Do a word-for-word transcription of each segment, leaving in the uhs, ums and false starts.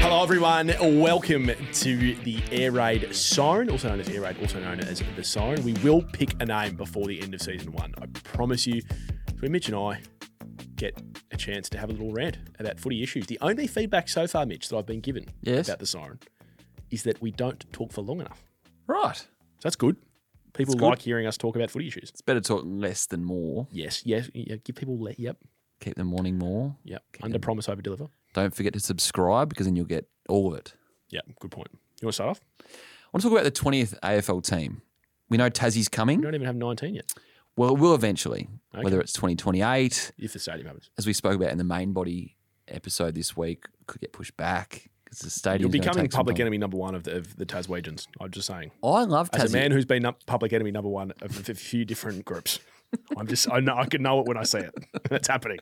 Hello, everyone. Welcome to the Air Raid Siren, also known as Air Raid, also known as the Siren. We will pick a name before the end of season one. I promise you, when Mitch and I get a chance to have a little rant about footy issues. The only feedback so far, Mitch, that I've been given yes. about the Siren is that we don't talk for long enough. Right. So that's good. People It's like good. hearing us talk about footy issues. It's better to talk less than more. Yes, yes. Yeah, give people, le- yep, Keep them wanting more. yep. Keep Under them- promise, over deliver. Don't forget to subscribe because then you'll get all of it. Yeah, good point. You want to start off? I want to talk about the twentieth A F L team. We know Tassie's coming. We don't even have nineteen yet, Well, it will eventually, Okay. whether it's twenty twenty-eight, if the stadium happens. as we spoke about in the main body episode this week, could get pushed back because the stadium. You're becoming public enemy number one of the, of the Taswegians. I'm just saying. I love Tassie. As a man who's been up public enemy number one of a few different groups, I'm just I know I can know it when I see it. It's happening.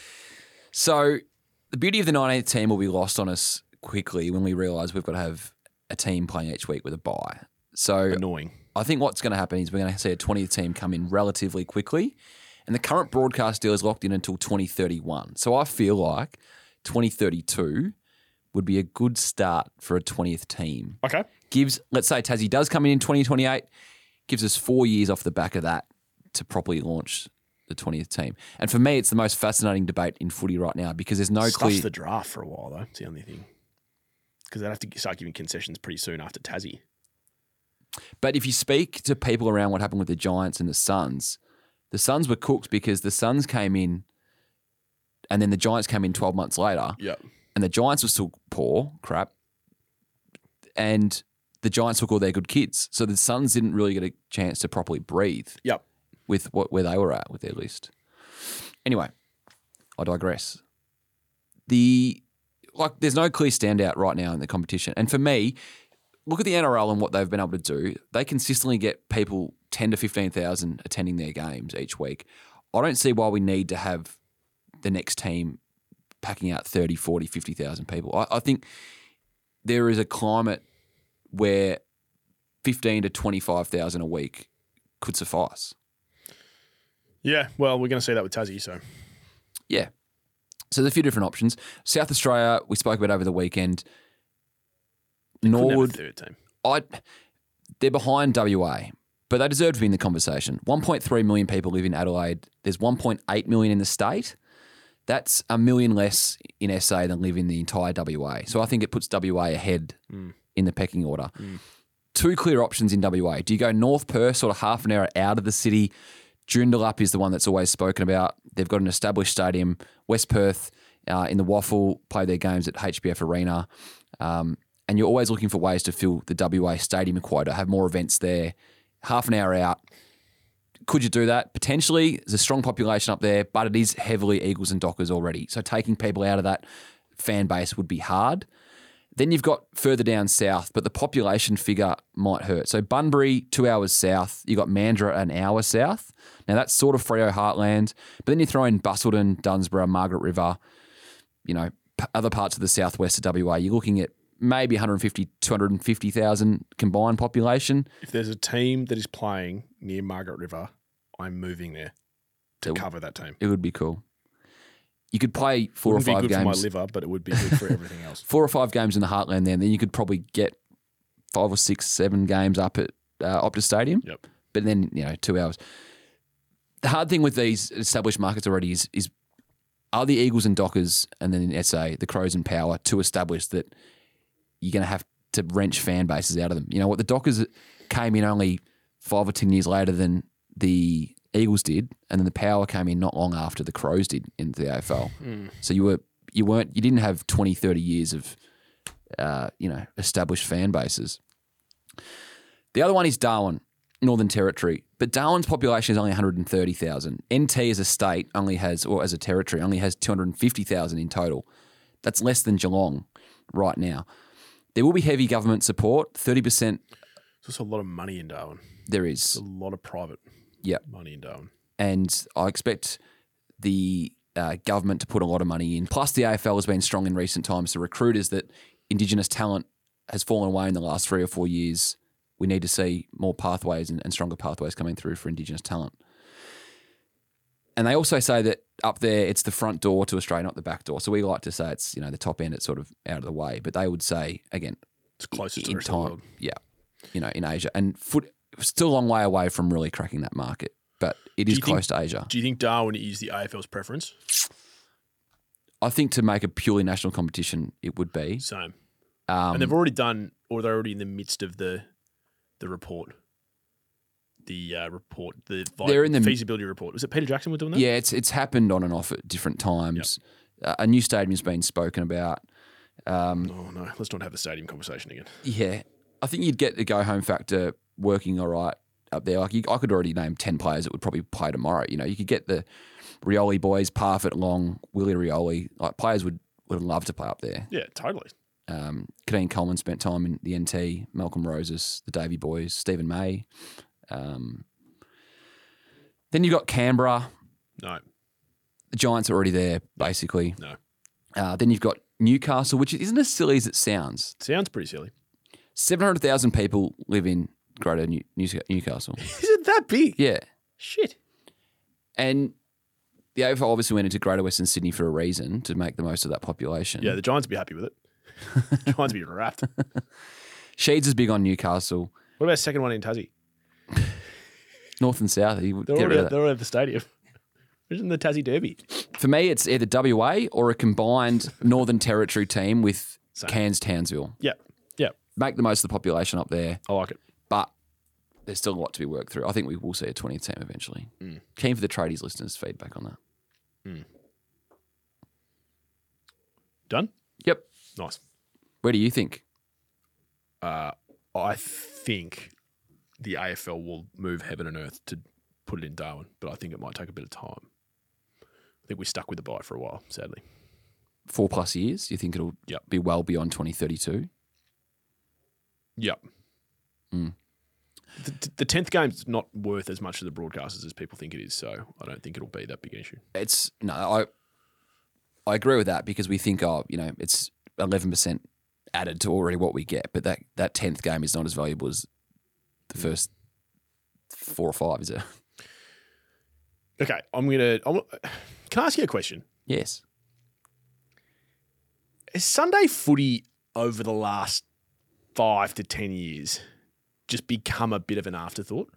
So the beauty of the nineteenth team will be lost on us quickly when we realise we've got to have a team playing each week with a bye. So Annoying. I think what's going to happen is we're going to see a twentieth team come in relatively quickly, and the current broadcast deal is locked in until twenty thirty-one. So I feel like twenty thirty-two would be a good start for a twentieth team. Okay. Gives, let's say Tassie does come in in twenty twenty-eight, gives us four years off the back of that to properly launch the twentieth team. And for me, it's the most fascinating debate in footy right now because there's no Stuff's clear... the draft for a while though. It's the only thing. Because they'd have to start giving concessions pretty soon after Tassie. But if you speak to people around what happened with the Giants and the Suns, the Suns were cooked because the Suns came in and then the Giants came in twelve months later. Yeah. And the Giants were still poor, crap. And the Giants took all their good kids. So the Suns didn't really get a chance to properly breathe Yep. with what where they were at with their list. Anyway, I digress. The like, there's no clear standout right now in the competition. And for me, look at the N R L and what they've been able to do. They consistently get people ten to fifteen thousand attending their games each week. I don't see why we need to have the next team packing out thirty, forty, fifty thousand people. I, I think there is a climate where fifteen to twenty-five thousand a week could suffice. Yeah. Well, we're going to see that with Tassie. So Yeah. So there's a few different options. South Australia, we spoke about over the weekend. couldn't have a Norwood, third team. I, they're behind W A, but they deserve to be in the conversation. one point three million people live in Adelaide. There's one point eight million in the state. That's a million less in S A than live in the entire W A. So I think it puts W A ahead Mm. in the pecking order. Mm. Two clear options in W A. Do you go North Perth, sort of half an hour out of the city? Joondalup is the one that's always spoken about. They've got an established stadium. West Perth uh, in the Waffle play their games at H B F Arena. Um, and you're always looking for ways to fill the W A stadium quota, have more events there, half an hour out. Could you do that? Potentially. There's a strong population up there, but it is heavily Eagles and Dockers already. So taking people out of that fan base would be hard. Then you've got further down south, but the population figure might hurt. So Bunbury, two hours south. You've got Mandurah, an hour south. Now that's sort of Freo heartland. But then you throw in Busselton, Dunsborough, Margaret River, you know, p- other parts of the southwest of W A. You're looking at maybe one hundred fifty, two hundred fifty thousand combined population. If there's a team that is playing near Margaret River, I'm moving there to It- cover that team. It would be cool. You could play four Wouldn't or five be good games. for my liver, but it would be good for everything else. Four or five games in the heartland there, and then you could probably get five or six, seven games up at uh, Optus Stadium. Yep. But then, you know, two hours. The hard thing with these established markets already is, is are the Eagles and Dockers and then in S A, the Crows and Power, too established that you're going to have to wrench fan bases out of them? You know what? The Dockers came in only five or ten years later than the Eagles did, and then the Power came in not long after the Crows did into the A F L. Mm. So you were you weren't you didn't have twenty, thirty years of uh, you know established fan bases. The other one is Darwin, Northern Territory, but Darwin's population is only one hundred thirty thousand. N T as a state only has, or as a territory, only has two hundred fifty thousand in total. That's less than Geelong right now. There will be heavy government support, thirty percent. There's also a lot of money in Darwin. There There's is. a lot of private Yep. money in Darwin. And I expect the uh, government to put a lot of money in. Plus, the A F L has been strong in recent times to recruiters that Indigenous talent has fallen away in the last three or four years. We need to see more pathways and, and stronger pathways coming through for Indigenous talent. And they also say that up there, it's the front door to Australia, not the back door. So we like to say it's, you know, the top end, it's sort of out of the way. But they would say, again, It's closest to in the rest of the time, world. yeah, you know, in Asia. And foot, still a long way away from really cracking that market, but it is you think- close to Asia. Do you think Darwin is the A F L's preference? I think to make a purely national competition, it would be. Same. Um, And they've already done, or they're already in the midst of the the report. The uh, report, the vi- They're in the- feasibility report. Was it Peter Jackson was doing that? yeah, it's it's happened on and off at different times. Uh, a new stadium's been spoken about. Um, Oh, no. Let's not have the stadium conversation again. Yeah, I think you'd get the go home factor working all right up there. Like you, I could already name ten players that would probably play tomorrow. You know, you could get the Rioli boys, Parfitt, Long, Willie Rioli. Like players would would love to play up there. Yeah, totally. Um, Kadeen Coleman spent time in the N T. Malcolm Roses, the Davey boys, Stephen May. Um, then you've got Canberra. No, The Giants are already there, basically. no. Uh, then you've got Newcastle, which isn't as silly as it sounds. Sounds pretty silly. seven hundred thousand people live in Greater New- New- Newcastle. Is it that big? Yeah. Shit. And the A F L obviously went into Greater Western Sydney for a reason, to make the most of that population. Yeah, the Giants would be happy with it. Giants would be wrapped. Sheeds is big on Newcastle. What about second one in Tassie? North and South. He would They're get already, rid of they're that. already at the stadium. Imagine the Tassie Derby. For me, it's either W A or a combined Northern Territory team with Same. Cairns Townsville. Yeah, yeah. Make the most of the population up there, I like it. but there's still a lot to be worked through. I think we will see a twentieth team eventually. Keen for the tradies listeners' feedback on that. Done? Yep. Nice. Where do you think? Uh, I think the A F L will move heaven and earth to put it in Darwin, but I think it might take a bit of time. I think we're stuck with the bye for a while, sadly. Four plus years? You think it'll Yep. be well beyond twenty thirty-two? Yep. Mm. The, the tenth game's not worth as much to the broadcasters as people think it is, so I don't think it'll be that big an issue. It's no, I I agree with that because we think, oh, you know, it's eleven percent added to already what we get, but that that tenth game is not as valuable as the first four or five, is it? Okay, I'm gonna. I'm, can I ask you a question? Yes. Has Sunday footy over the last five to ten years just become a bit of an afterthought?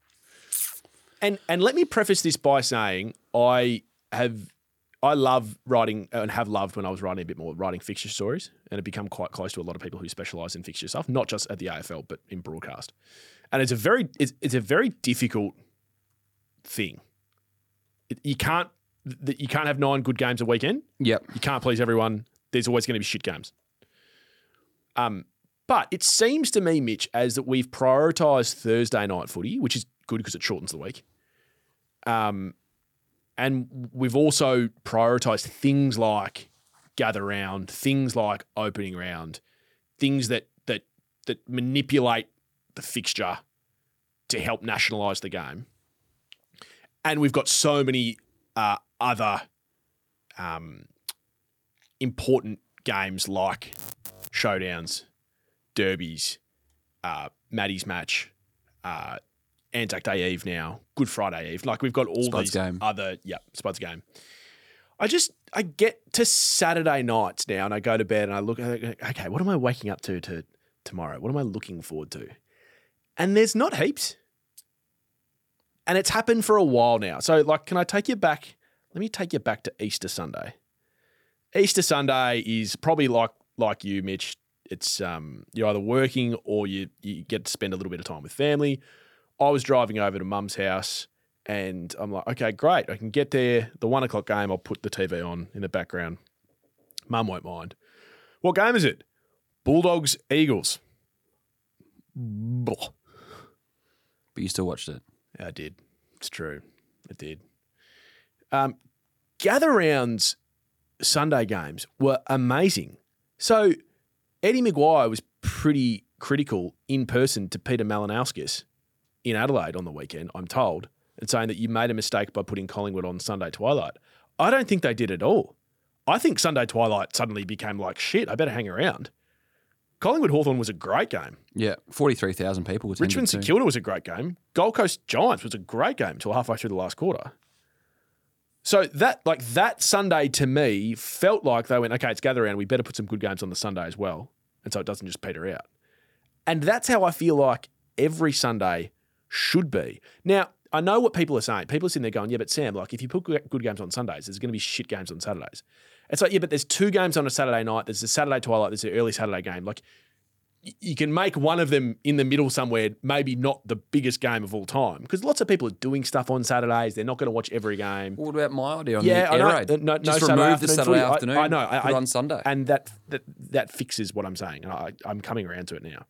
And and let me preface this by saying I have I love writing and have loved when I was writing a bit more writing fixture stories, and have become quite close to a lot of people who specialise in fixture stuff, not just at the A F L but in broadcast. And it's a very it's, it's a very difficult thing. It, you can't th- you can't have nine good games a weekend. Yep. You can't please everyone. There's always going to be shit games. Um, but it seems to me, Mitch, as that we've prioritised Thursday night footy, which is good because it shortens the week. Um, and we've also prioritised things like gather round, things like opening round, things that that that manipulate the fixture to help nationalise the game. And we've got so many uh, other um, important games like showdowns, derbies, uh, Maddie's match, uh, Anzac Day Eve now, Good Friday Eve. Like we've got all Spuds these game. other, yeah, Spuds game. I just, I get to Saturday nights now and I go to bed and I look, okay, what am I waking up to, to tomorrow? What am I looking forward to? And there's not heaps. And it's happened for a while now. So, like, can I take you back? Let me take you back to Easter Sunday. Easter Sunday is probably like like you, Mitch. It's um, you're either working or you you get to spend a little bit of time with family. I was driving over to Mum's house, and I'm like, okay, great. I can get there. The one o'clock game, I'll put the T V on in the background. Mum won't mind. What game is it? Bulldogs Eagles. Blah. But you still watched it. I did. It's true. I did. Um, gather rounds Sunday games were amazing. So Eddie Maguire was pretty critical in person to Peter Malinowskis in Adelaide on the weekend, I'm told, and saying that you made a mistake by putting Collingwood on Sunday Twilight. I don't think they did at all. I think Sunday Twilight suddenly became like, shit, I better hang around. Collingwood Hawthorn was a great game. Yeah, forty-three thousand people attended Richmond too. St Kilda was a great game. Gold Coast Giants was a great game until halfway through the last quarter. So that like that Sunday to me felt like they went, okay, it's gather round. We better put some good games on the Sunday as well, and so it doesn't just peter out. And that's how I feel like every Sunday should be. Now, I know what people are saying. People are sitting there going, yeah, but Sam, like if you put good games on Sundays, there's going to be shit games on Saturdays. It's like, yeah, but there's two games on a Saturday night. There's a Saturday twilight. There's an early Saturday game. Like y- you can make one of them in the middle somewhere, maybe not the biggest game of all time, because lots of people are doing stuff on Saturdays. They're not going to watch every game. What about my idea on yeah, the I air know. raid? No, no Just Saturday remove the Saturday footy. afternoon. I, I know. I, put it I, on Sunday. And that, that that fixes what I'm saying. And I, I'm coming around to it now.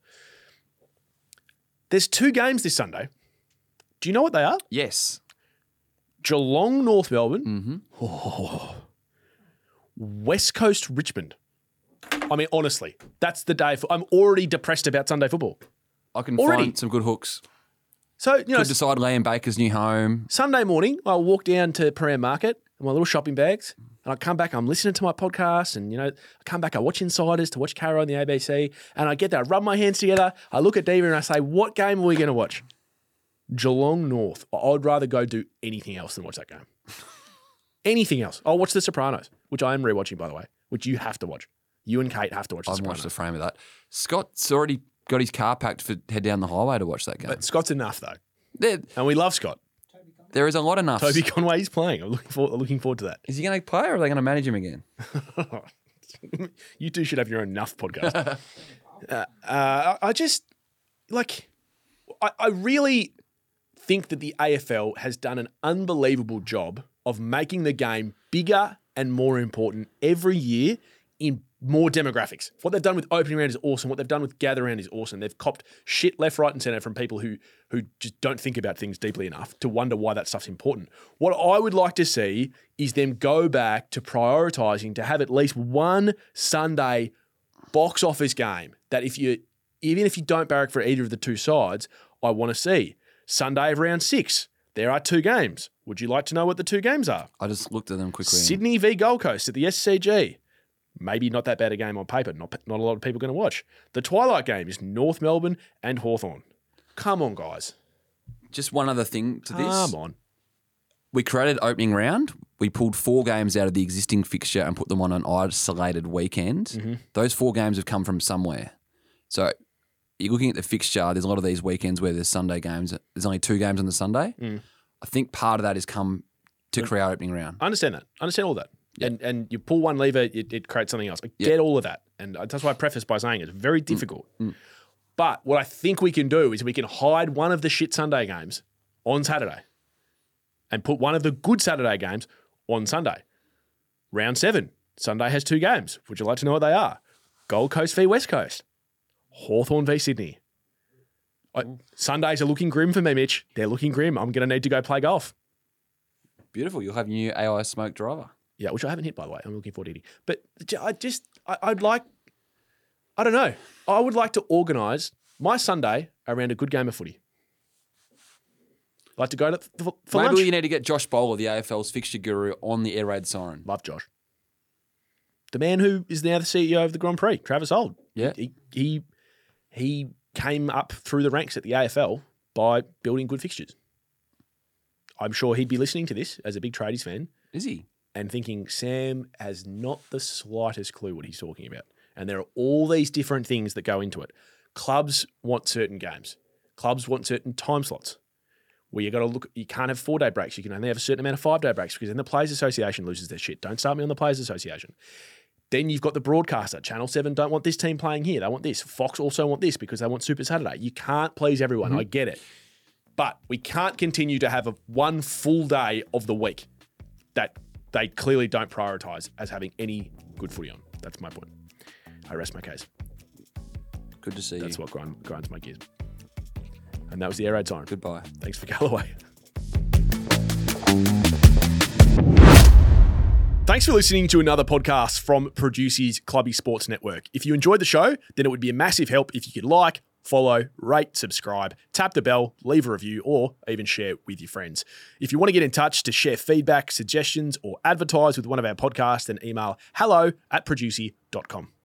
There's two games this Sunday. Do you know what they are? Yes. Geelong, North Melbourne. Mm-hmm. Oh. West Coast, Richmond. I mean, honestly, that's the day. For, I'm already depressed about Sunday football. I can Already. find some good hooks. So, you know, Could decide Liam Baker's new home. Sunday morning, I'll walk down to Paran Market with my little shopping bags, and I come back, I'm listening to my podcast, and, you know, I come back, I watch Insiders to watch Caro on the A B C, and I get there, I rub my hands together, I look at Diva and I say, what game are we going to watch? Geelong North. I'd rather go do anything else than watch that game. Anything else. I'll watch The Sopranos, which I am rewatching, by the way, which you have to watch. You and Kate have to watch The I haven't Sopranos. watched the frame of that. Scott's already got his car packed for head down the highway to watch that game. But Scott's enough, though. There, And we love Scott. there is a lot enough. Toby Conway is playing. I'm looking forward, looking forward to that. Is he going to play or are they going to manage him again? You two should have your own Nuff podcast. uh, uh, I just, like, I, I really think that the A F L has done an unbelievable job of making the game bigger and more important every year in more demographics. What they've done with opening round is awesome. What they've done with gather round is awesome. They've copped shit left, right, and centre from people who who just don't think about things deeply enough to wonder why that stuff's important. What I would like to see is them go back to prioritising to have at least one Sunday box office game that if you, even if you don't barrack for either of the two sides, I want to see. Sunday of round six, there are two games. Would you like to know what the two games are? I just looked at them quickly. Sydney v Gold Coast at the S C G. Maybe not that bad a game on paper. Not not a lot of people going to watch. The Twilight game is North Melbourne and Hawthorn. Come on, guys. Just one other thing to this. Come on. We created opening round. We pulled four games out of the existing fixture and put them on an isolated weekend. Mm-hmm. Those four games have come from somewhere. So you're looking at the fixture, there's a lot of these weekends where there's Sunday games. There's only two games on the Sunday. Mm. I think part of that has come to create opening round. I understand that. I understand all that. Yeah. And and you pull one lever, it, it creates something else. I Yeah. get all of that. And that's why I preface by saying it's very difficult. Mm. But what I think we can do is we can hide one of the shit Sunday games on Saturday and put one of the good Saturday games on Sunday. Round seven, Sunday has two games. Would you like to know what they are? Gold Coast v West Coast. Hawthorn v Sydney. I, Sundays are looking grim for me, Mitch. They're looking grim. I'm going to need to go play golf. Beautiful. You'll have your new A I smoke driver. Yeah, which I haven't hit, by the way. I'm looking forward to hitting. But j- I just, I, I'd like, I don't know. I would like to organise my Sunday around a good game of footy. I'd like to go to for, for Maybe lunch. you need to get Josh Bowler, the A F L's fixture guru, on the air raid siren. Love Josh. The man who is now the C E O of the Grand Prix, Travis Holt. Yeah. He, he, he came up through the ranks at the A F L by building good fixtures. I'm sure he'd be listening to this as a big tradies fan Is he? and thinking Sam has not the slightest clue what he's talking about. And there are all these different things that go into it. Clubs want certain games. Clubs want certain time slots. Where you got to look, you can't have four day breaks. You can only have a certain amount of five day breaks because then the Players Association loses their shit. Don't start me on the Players Association. Then you've got the broadcaster. Channel seven don't want this team playing here. They want this. Fox also want this because they want Super Saturday. You can't please everyone. Mm-hmm. I get it. But we can't continue to have a one full day of the week that they clearly don't prioritise as having any good footy on. That's my point. I rest my case. Good to see That's you. what grind, grinds my gears. And that was the air raid siren. Goodbye. Thanks for Galloway. Thanks for listening to another podcast from Producey's Clubby Sports Network. If you enjoyed the show, then it would be a massive help if you could like, follow, rate, subscribe, tap the bell, leave a review, or even share it with your friends. If you want to get in touch to share feedback, suggestions, or advertise with one of our podcasts, then email hello at producey dot com.